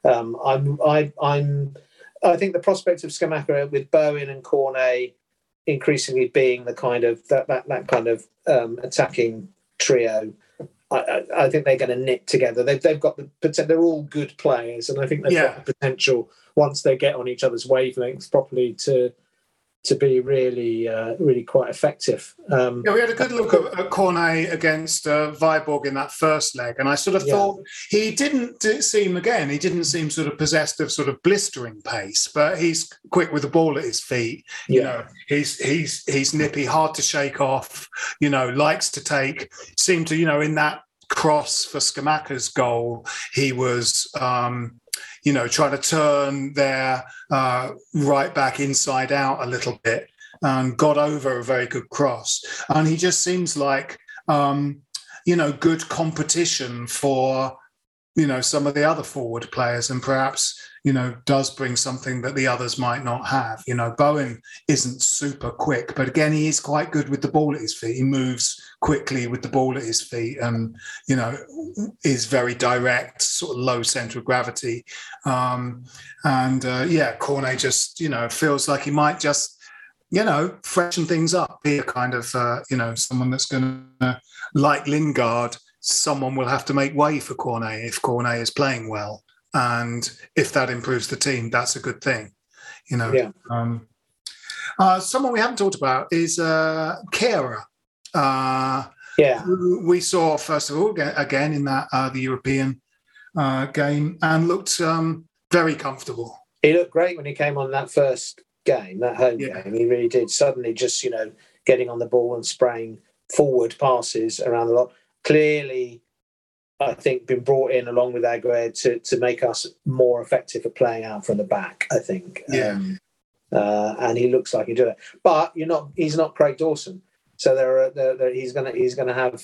I think the prospect of Scamacca with Bowen and Cornet increasingly being the kind of that kind of attacking trio. I think they're going to knit together. They've got the potential. They're all good players, and I think they've got the potential once they get on each other's wavelengths properly to be really, really quite effective. We had a good look at Cornet against Viborg in that first leg, and I sort of thought he didn't seem sort of possessed of sort of blistering pace, but he's quick with the ball at his feet. He's nippy, hard to shake off. Likes to take. Seemed to in that cross for Scamacca's goal, he was. Trying to turn their right back inside out a little bit and got over a very good cross. And he just seems like, good competition for, some of the other forward players and perhaps, does bring something that the others might not have. Bowen isn't super quick, but again, he is quite good with the ball at his feet. He moves quickly with the ball at his feet and, is very direct, sort of low centre of gravity. Cornet just, feels like he might just, freshen things up, be a kind of, someone that's going to, like Lingard, someone will have to make way for Cornet if Cornet is playing well. And if that improves the team, that's a good thing, Someone we haven't talked about is Kehrer. Who we saw first of all again in that the European game and looked very comfortable. He looked great when he came on that first game, that home game. He really did. Suddenly, just getting on the ball and spraying forward passes around the lot. Clearly, I think been brought in along with Aguerd to make us more effective at playing out from the back. I think, and he looks like he did it. But he's not Craig Dawson, so he's going to have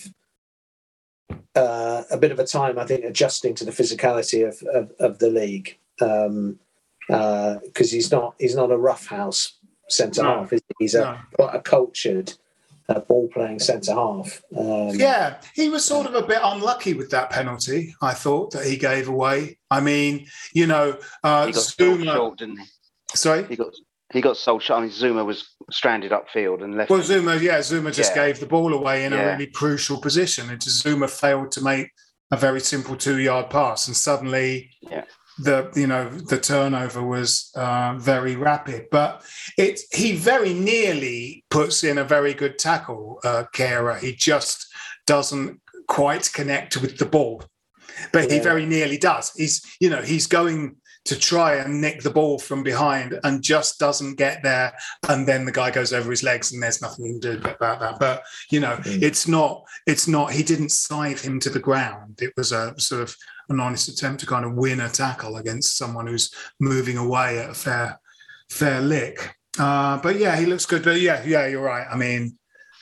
a bit of a time, I think, adjusting to the physicality of the league because he's not a roughhouse centre half. Is he? He's quite a cultured. Ball-playing centre-half. He was sort of a bit unlucky with that penalty, I thought, that he gave away. I mean, he got sold short, didn't he? Sorry? He got sold short. I mean, Zuma was stranded upfield and left. Well, Zuma just gave the ball away in a really crucial position. And Zuma failed to make a very simple 2-yard pass. And suddenly... the turnover was very rapid, but he very nearly puts in a very good tackle, Kehrer. He just doesn't quite connect with the ball, but he very nearly does. He's going to try and nick the ball from behind and just doesn't get there, and then the guy goes over his legs and there's nothing you can do about that. But it's not he didn't scythe him to the ground. It was a sort of an honest attempt to kind of win a tackle against someone who's moving away at a fair lick. But he looks good. But you're right. I mean,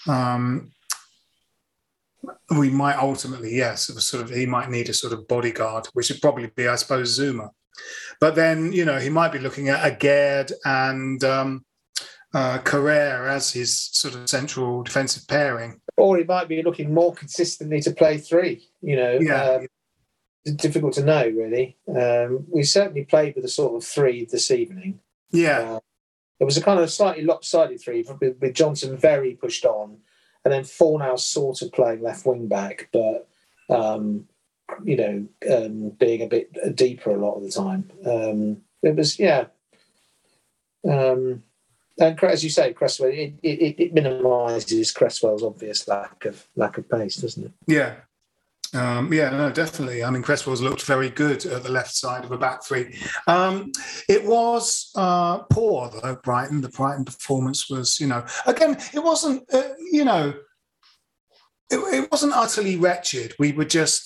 we might ultimately, he might need a sort of bodyguard, which would probably be, I suppose, Zuma. But then, he might be looking at Aguerd and Carrere as his sort of central defensive pairing. Or he might be looking more consistently to play three, It's difficult to know, really. We certainly played with a sort of three this evening. It was a kind of slightly lopsided three with Johnson very pushed on and then Fornals sort of playing left wing back, but, being a bit deeper a lot of the time. It was, And as you say, Cresswell, it minimises Cresswell's obvious lack of pace, doesn't it? Yeah. No, definitely. I mean, Cresswell's looked very good at the left side of a back three. It was poor, though, Brighton. The Brighton performance was, again, it wasn't, it wasn't utterly wretched. We were just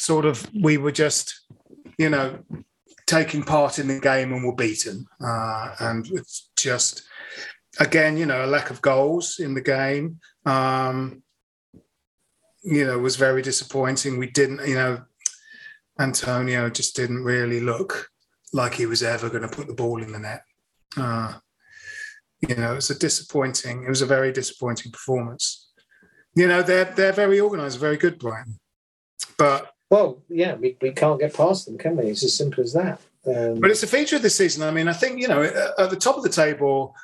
taking part in the game and were beaten. And it's just, again, a lack of goals in the game. Was very disappointing. We didn't, Antonio just didn't really look like he was ever going to put the ball in the net. It was a very disappointing performance. They're very organised, very good, Brighton. But we can't get past them, can we? It's as simple as that. But it's a feature of this season. I mean, I think, at the top of the table,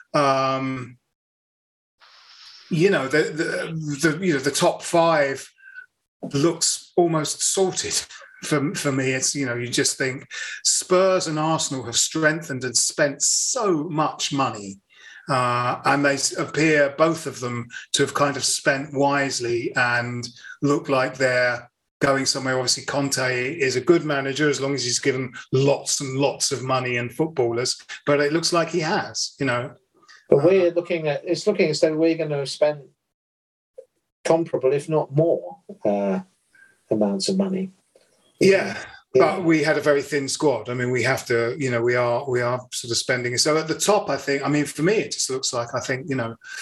the top five looks almost sorted for me. It's, you just think Spurs and Arsenal have strengthened and spent so much money. And they appear, both of them, to have kind of spent wisely and look like they're going somewhere. Obviously, Conte is a good manager as long as he's given lots and lots of money and footballers. But it looks like he has, But we're looking as though we're going to have spent comparable, if not more, amounts of money. Yeah. But we had a very thin squad. I mean, we have to, we are sort of spending. So at the top, I think, for me, it just looks like, I think,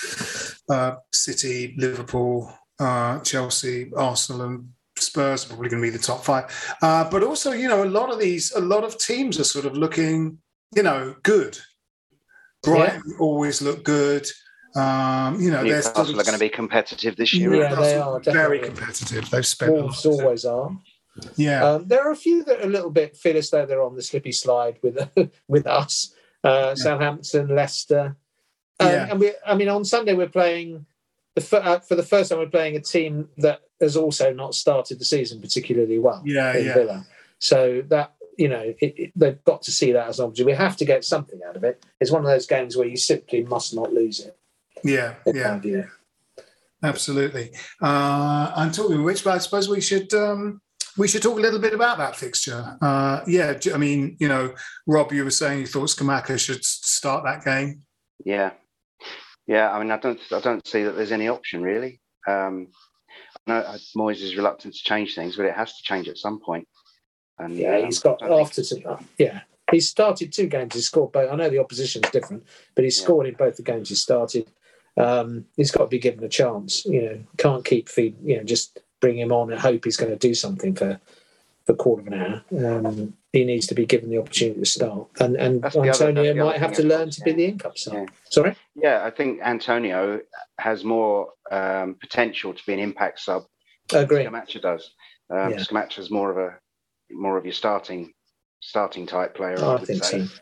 City, Liverpool, Chelsea, Arsenal and Spurs are probably going to be the top five. But also, a lot of teams are sort of looking, good. Brighton always look good. Newcastle are going to be competitive this year. Yeah, they are definitely very competitive. They've spent. Wolves always are. Yeah, there are a few that are a little bit feel as though they're on the slippy slide with us. Southampton, Leicester, and on Sunday we're playing for the first time. We're playing a team that has also not started the season particularly well. Villa. So that. They've got to see that as an opportunity. We have to get something out of it. It's one of those games where you simply must not lose it. Yeah. Absolutely. And talking of which, I suppose we should talk a little bit about that fixture. Rob, you were saying you thought Scamacca should start that game. Yeah. I don't see that there's any option really. I know Moyes is reluctant to change things, but it has to change at some point. And, he's got he's started 2 games. He's scored both. I know the opposition's different, but he's scored in both the games he's started. He's got to be given a chance. Can't keep just bring him on and hope he's going to do something for a quarter of an hour. He needs to be given the opportunity to start. And Antonio might have to learn to be the in-cup side. Yeah. Sorry? Yeah, I think Antonio has more potential to be an impact sub. I agree. Scamacca does. Scamacca's more of your starting type player. I would think say. So.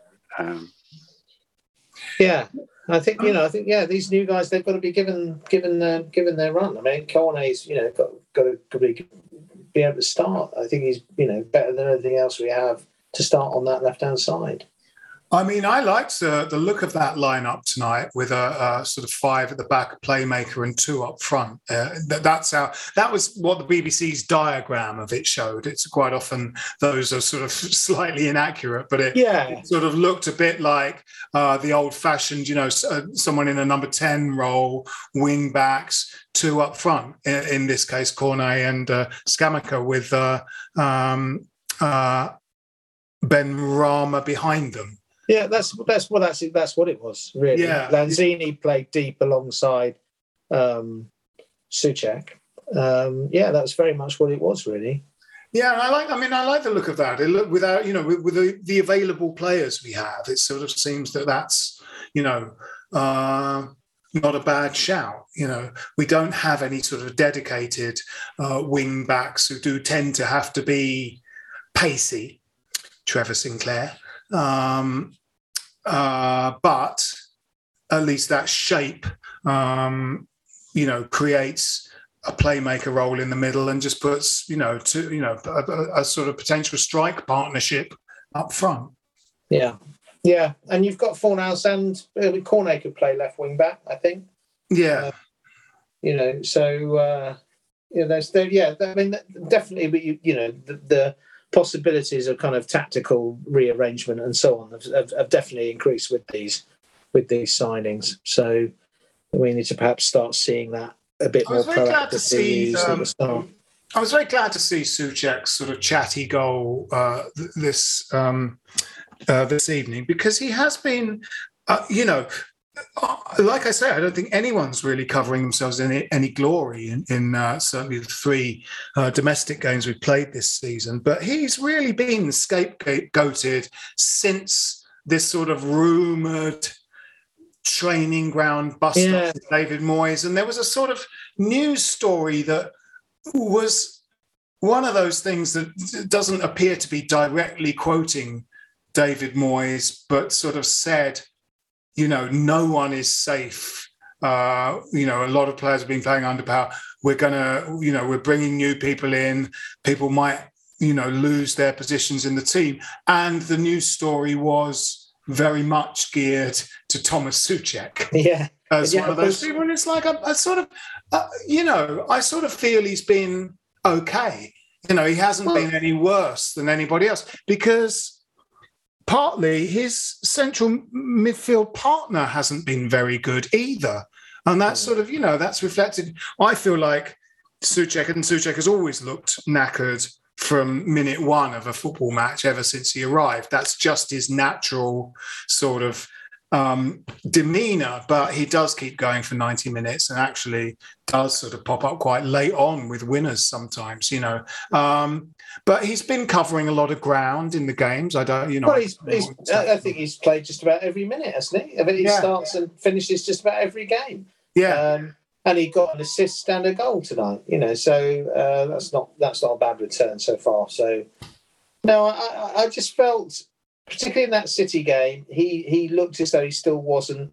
I think these new guys, they've got to be given their run. I mean, Cornet's got to be able to start. I think he's better than anything else we have to start on that left hand side. I mean, I liked the look of that lineup tonight with a sort of 5 at the back, a playmaker, and 2 up front. That was what the BBC's diagram of it showed. It's quite often those are sort of slightly inaccurate, but it sort of looked a bit like the old-fashioned, someone in a number 10 role, wing backs, 2 up front. In this case, Cornet and Scamacca with Benrahma behind them. Yeah, that's what it was, really. Yeah. Lanzini played deep alongside Souček. That's very much what it was, really. Yeah, and I like the look of that. It look without, with the available players we have, it sort of seems that's, not a bad shout. We don't have any sort of dedicated wing backs who do tend to have to be pacey. Trevor Sinclair. But at least that shape, creates a playmaker role in the middle and just puts, a sort of potential strike partnership up front. Yeah. Yeah, and you've got Fornals and Cornet could play left wing back, I think. Yeah. I mean, definitely, but the possibilities of kind of tactical rearrangement and so on have definitely increased with these signings. So we need to perhaps start seeing that a bit more proactively used at the start. I was very glad to see Souček's sort of chatty goal this evening, because he has been, like I say, I don't think anyone's really covering themselves in any glory in certainly the 3 domestic games we've played this season. But he's really been scapegoated since this sort of rumoured training ground bust-up with David Moyes. And there was a sort of news story that was one of those things that doesn't appear to be directly quoting David Moyes, but sort of said, no one is safe. A lot of players have been playing under power. We're bringing new people in. People might, lose their positions in the team. And the news story was very much geared to Thomas Souček. Yeah. As one of those people. And it's like, I sort of feel he's been okay. He hasn't been any worse than anybody else, because partly his central midfield partner hasn't been very good either. And that's sort of, that's reflected. I feel like Souček has always looked knackered from minute one of a football match ever since he arrived. That's just his natural sort of demeanour, but he does keep going for 90 minutes and actually does sort of pop up quite late on with winners sometimes, but he's been covering a lot of ground in the games. I don't, Well, I think he's played just about every minute, hasn't he? I mean, he starts and finishes just about every game. Yeah. And he got an assist and a goal tonight, so that's not a bad return so far. So, no, I just felt, particularly in that City game, he looked as though he still wasn't,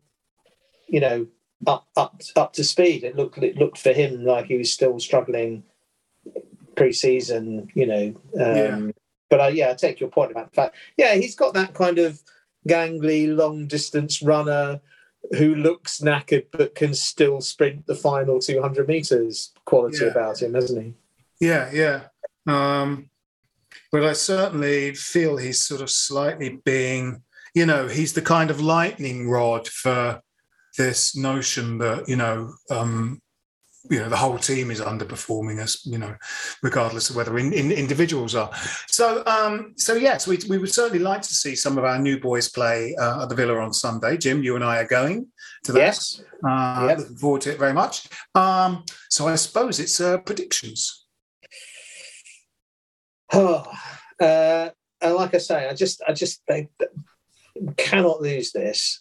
up to speed. It looked for him like he was still struggling pre-season, But I take your point about the fact, he's got that kind of gangly, long distance runner who looks knackered but can still sprint the final 200 meters quality about him, hasn't he? Yeah. But I certainly feel he's sort of slightly being, he's the kind of lightning rod for this notion that, the whole team is underperforming us, regardless of whether individuals are. So yes, we would certainly like to see some of our new boys play at the Villa on Sunday. Jim, you and I are going to that. Yes. Looking forward to it very much. So I suppose it's predictions. And like I say, I just they cannot lose this.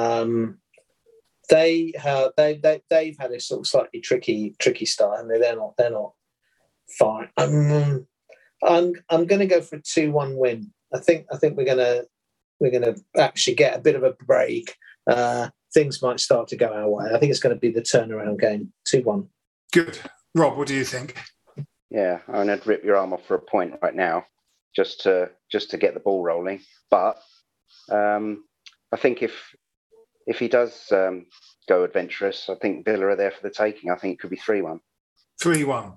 They've had a sort of slightly tricky start, and they're not fine. I'm going to go for a 2-1 win. I think we're going to actually get a bit of a break. Things might start to go our way. I think it's going to be the turnaround game. 2-1. Good, Rob. What do you think? Yeah, I'm going to rip your arm off for a point right now, just to get the ball rolling. But I think if he does go adventurous, I think Villa are there for the taking. I think it could be 3-1. 3-1.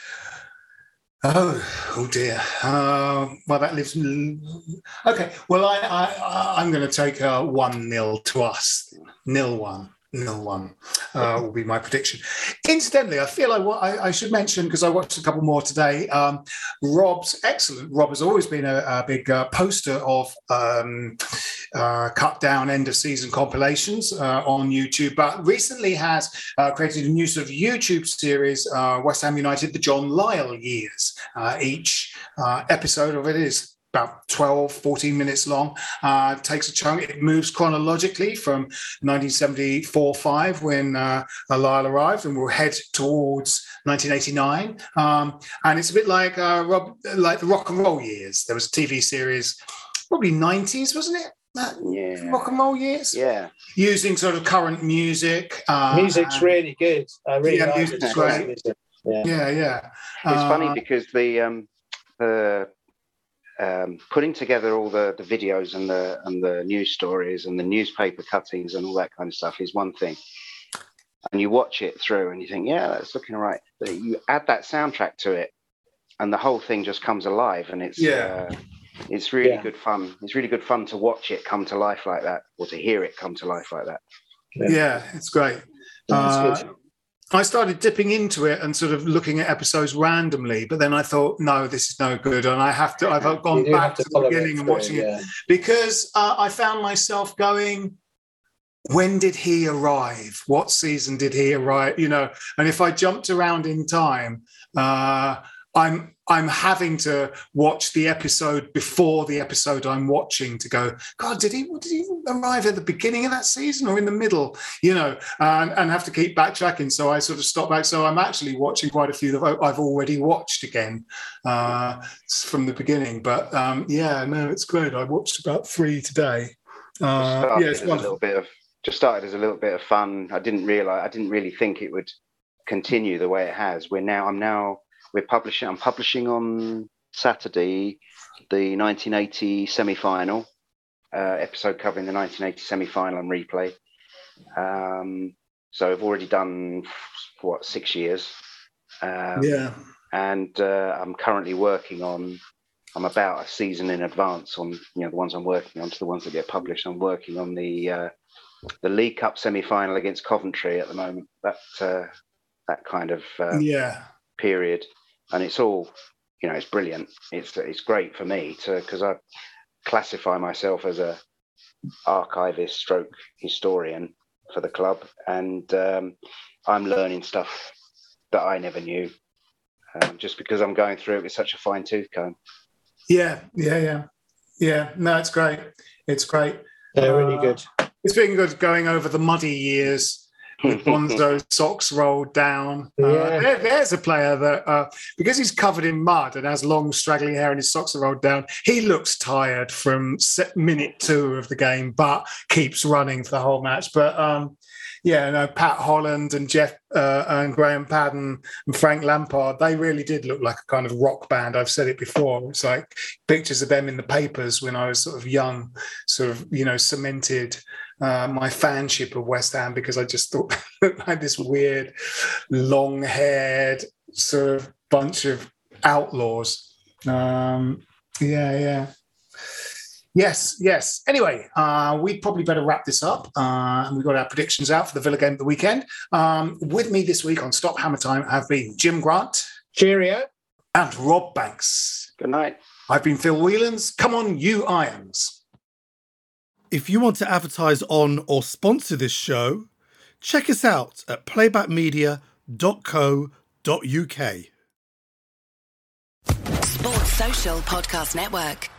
Oh dear. Well, that leaves. Okay. Well, I'm going to take 1-0 to us. 0-1. 0-1 will be my prediction. Incidentally, I feel like I should mention, because I watched a couple more today, Rob's excellent. Rob has always been a big poster of cut down end of season compilations on YouTube, but recently has created a new sort of YouTube series, West Ham United, the John Lyall years. Each episode of it is about 12, 14 minutes long, takes a chunk. It moves chronologically from 1974-5 when Lyall arrived, and we'll head towards 1989. And it's a bit like like the rock and roll years. There was a TV series, probably 90s, wasn't it? Rock and roll years? Yeah. Using sort of current music. Music's really good. I really like music's great. Music. Yeah. It's funny because the putting together all the videos and the news stories and the newspaper cuttings and all that kind of stuff is one thing. And you watch it through and you think, yeah, that's looking all right. But you add that soundtrack to it and the whole thing just comes alive, and it's really good fun. It's really good fun to watch it come to life like that, or to hear it come to life like that. Yeah, it's great. I started dipping into it and sort of looking at episodes randomly, but then I thought, no, this is no good, and I've gone back to the beginning and watching it because I found myself going, when did he arrive? What season did he arrive? You know, and if I jumped around in time, I'm having to watch the episode before the episode I'm watching to go, God, did he arrive at the beginning of that season or in the middle? You know, and have to keep backtracking. So I sort of stop back. So I'm actually watching quite a few that I've already watched again from the beginning. But it's great. I watched about 3 today. It's wonderful. Just started as a little bit of fun. I didn't really think it would continue the way it has. I'm publishing on Saturday the 1980 semi-final episode covering the 1980 semi-final and replay. So I've already done 6 years. And I'm currently working on. I'm about a season in advance on the ones I'm working on to the ones that get published. I'm working on the League Cup semi-final against Coventry at the moment. That kind of period. And it's all, it's brilliant. It's great for me because I classify myself as a archivist stroke historian for the club, and I'm learning stuff that I never knew just because I'm going through it with such a fine tooth comb. Yeah. No, it's great. It's great. Yeah, really good. It's been good going over the muddy years. With Bonzo's socks rolled down. There's a player that, because he's covered in mud and has long straggling hair and his socks are rolled down, he looks tired from minute 2 of the game, but keeps running for the whole match. But Pat Holland and Jeff and Graham Padden and Frank Lampard, they really did look like a kind of rock band. I've said it before. It's like pictures of them in the papers when I was sort of young, sort of, cemented my fanship of West Ham because I just thought they looked like this weird, long-haired sort of bunch of outlaws. Yes. Anyway, we probably better wrap this up. We've got our predictions out for the Villa game of the weekend. With me this week on Stop Hammer Time have been Jim Grant. Cheerio. And Rob Banks. Good night. I've been Phil Whelans. Come on, you Irons. If you want to advertise on or sponsor this show, check us out at playbackmedia.co.uk. Sports Social Podcast Network.